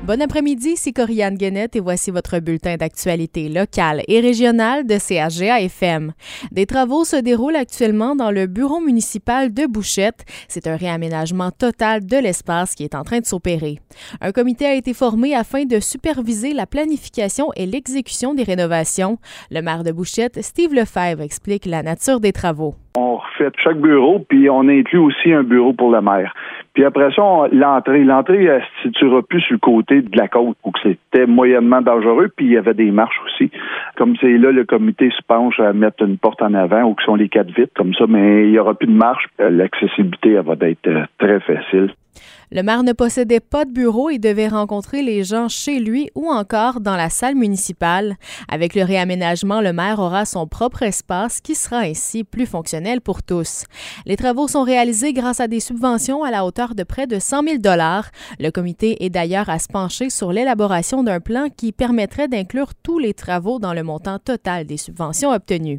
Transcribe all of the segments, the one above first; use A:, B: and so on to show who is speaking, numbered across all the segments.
A: Bon après-midi, c'est Corianne Guenette et voici votre bulletin d'actualité locale et régionale de CHGA-FM. Des travaux se déroulent actuellement dans le bureau municipal de Bouchette. C'est un réaménagement total de l'espace qui est en train de s'opérer. Un comité a été formé afin de superviser la planification et l'exécution des rénovations. Le maire de Bouchette, Steve Lefebvre, explique la nature des travaux.
B: On refait chaque bureau, puis on inclut aussi un bureau pour le maire. Puis après ça, l'entrée, elle se situera plus sur le côté de la côte, où c'était moyennement dangereux, puis il y avait des marches aussi. Comme c'est là, le comité se penche à mettre une porte en avant, où sont les 4 vitres, comme ça, mais il n'y aura plus de marche. L'accessibilité, elle va être très facile.
A: Le maire ne possédait pas de bureau et devait rencontrer les gens chez lui ou encore dans la salle municipale. Avec le réaménagement, le maire aura son propre espace qui sera ainsi plus fonctionnel pour tous. Les travaux sont réalisés grâce à des subventions à la hauteur de près de 100 000 $. Le comité est d'ailleurs à se pencher sur l'élaboration d'un plan qui permettrait d'inclure tous les travaux dans le montant total des subventions obtenues.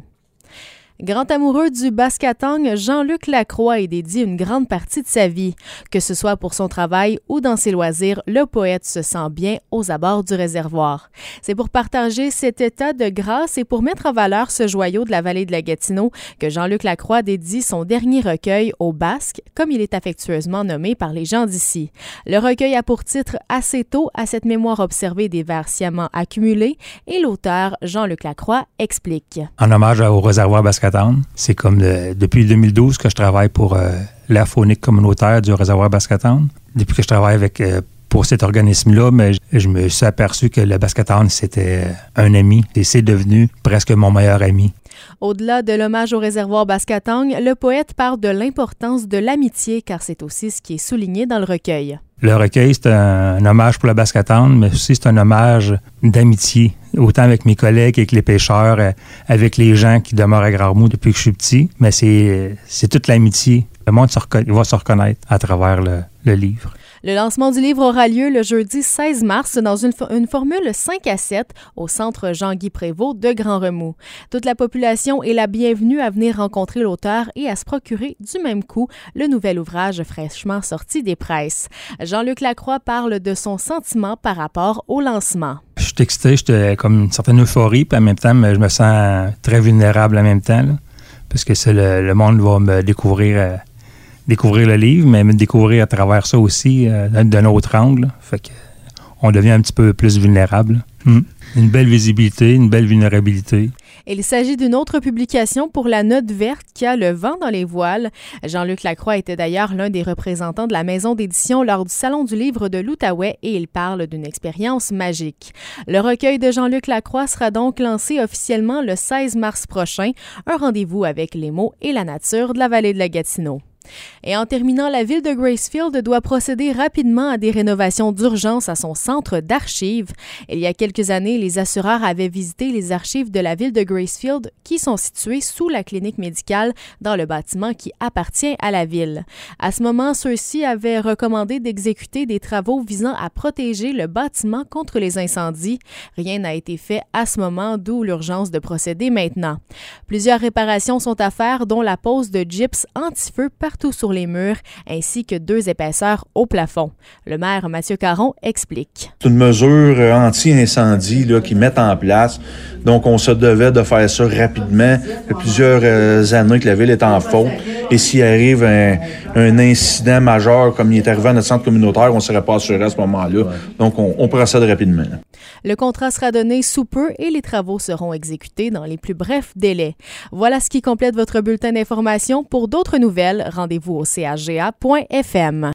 A: Grand amoureux du basket-ball, Jean-Luc Lacroix y dédie une grande partie de sa vie. Que ce soit pour son travail ou dans ses loisirs, le poète se sent bien aux abords du réservoir. C'est pour partager cet état de grâce et pour mettre en valeur ce joyau de la vallée de la Gatineau que Jean-Luc Lacroix dédie son dernier recueil au Basque, comme il est affectueusement nommé par les gens d'ici. Le recueil a pour titre « Assez tôt à cette mémoire observée des vers sciemment accumulés » et l'auteur, Jean-Luc Lacroix, explique.
C: En hommage au réservoir Basque. C'est comme depuis 2012 que je travaille pour l'aire faunique communautaire du réservoir Basque-Town. Depuis que je travaille pour cet organisme-là, mais je me suis aperçu que le Basque-Town, c'était un ami et c'est devenu presque mon meilleur ami.
A: Au-delà de l'hommage au réservoir Basque-Town, le poète parle de l'importance de l'amitié car c'est aussi ce qui est souligné dans le recueil.
C: Le recueil, c'est un hommage pour le Basque-Town, mais aussi c'est un hommage d'amitié, autant avec mes collègues, avec les pêcheurs, avec les gens qui demeurent à Grarmou depuis que je suis petit. Mais c'est toute l'amitié. Le monde va se reconnaître à travers le livre.
A: Le lancement du livre aura lieu le jeudi 16 mars dans une formule 5-7 au centre Jean-Guy Prévost de Grand-Remous. Toute la population est la bienvenue à venir rencontrer l'auteur et à se procurer du même coup le nouvel ouvrage fraîchement sorti des presses. Jean-Luc Lacroix parle de son sentiment par rapport au lancement.
C: Je suis excité, j'étais comme une certaine euphorie, puis en même temps, je me sens très vulnérable en même temps, là, parce que le monde va me découvrir le livre, mais me découvrir à travers ça aussi d'un autre angle. Fait que on devient un petit peu plus vulnérable. Une belle visibilité, une belle vulnérabilité.
A: Il s'agit d'une autre publication pour la Note verte qui a le vent dans les voiles. Jean-Luc Lacroix était d'ailleurs l'un des représentants de la maison d'édition lors du Salon du livre de l'Outaouais et il parle d'une expérience magique. Le recueil de Jean-Luc Lacroix sera donc lancé officiellement le 16 mars prochain, un rendez-vous avec les mots et la nature de la vallée de la Gatineau. Et en terminant, la ville de Gracefield doit procéder rapidement à des rénovations d'urgence à son centre d'archives. Il y a quelques années, les assureurs avaient visité les archives de la ville de Gracefield qui sont situées sous la clinique médicale dans le bâtiment qui appartient à la ville. À ce moment, ceux-ci avaient recommandé d'exécuter des travaux visant à protéger le bâtiment contre les incendies. Rien n'a été fait à ce moment, d'où l'urgence de procéder maintenant. Plusieurs réparations sont à faire, dont la pose de gyps anti-feu partout sur les murs, ainsi que 2 épaisseurs au plafond. Le maire Mathieu Caron explique.
D: C'est une mesure anti-incendie qu'ils mettent en place. Donc, on se devait de faire ça rapidement. Ça fait plusieurs années que la ville est en faute. Et s'il arrive un incident majeur, comme il est arrivé à notre centre communautaire, on ne serait pas assuré à ce moment-là. Donc, on procède rapidement.
A: Le contrat sera donné sous peu et les travaux seront exécutés dans les plus brefs délais. Voilà ce qui complète votre bulletin d'information. Pour d'autres nouvelles, rendez-vous au chga.fm.